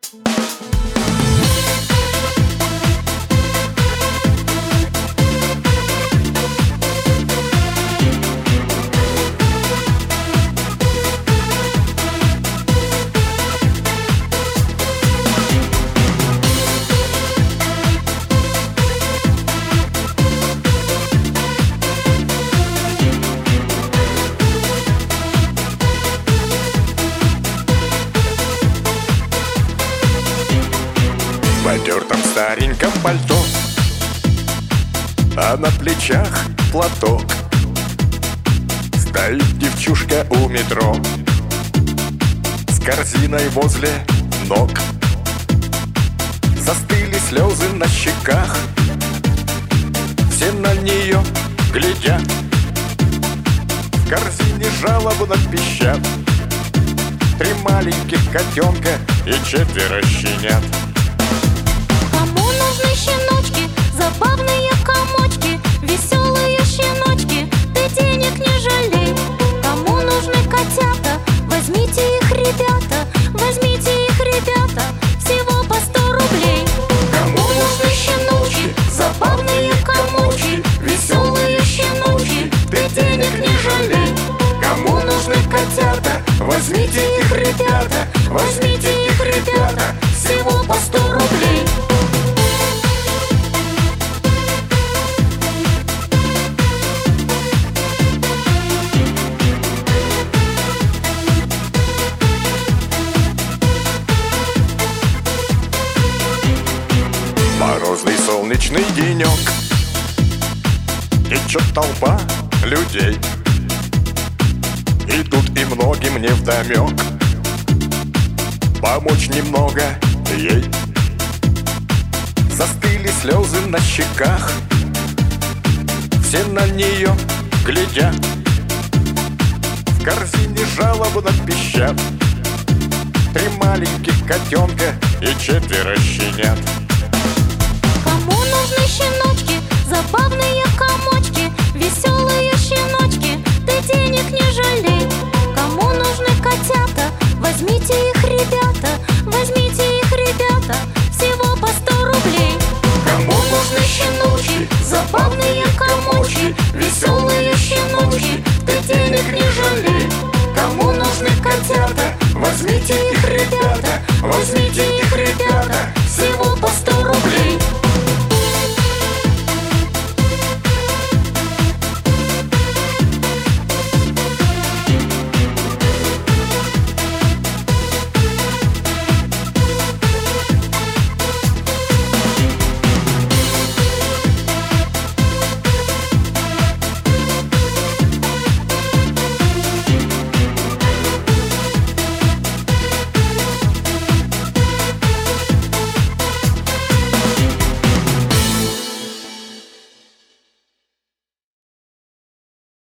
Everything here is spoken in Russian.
В потертом стареньком пальто, а на плечах платок. Стоит девчушка у метро с корзиной возле ног. Застыли слезы на щеках, все на нее глядят. В корзине жалобно пищат 3 маленьких котенка и 4 щенят. Кому нужны щеночки, забавные комочки, веселые щеночки, ты денег не жалей. Кому нужны котята, возьмите их, ребята, возьмите их, ребята, всего по 100 рублей. Кому нужны щеночки, забавные комочки, веселые щеночки, ты денег не жалей. Кому нужны котята, возьмите их, ребята, возьмите их, ребята, всего по 100 рублей. Морозный солнечный денек, течет толпа людей. Идут и многим невдомек помочь немного ей. Застыли слезы на щеках, все на нее глядят. В корзине жалобно пищат 3 маленьких котенка и 4 щенят. Кому нужны щеночки, забавные комочки, веселые щеночки, ты денег не жалей. Кому нужны котята, возьмите их, ребята, возьмите их, ребята, всего по 100 рублей. Кому нужны щеночки, забавные комочки, веселые щеночки, ты денег не жалей. Кому нужны котята, возьмите их, ребята, возьмите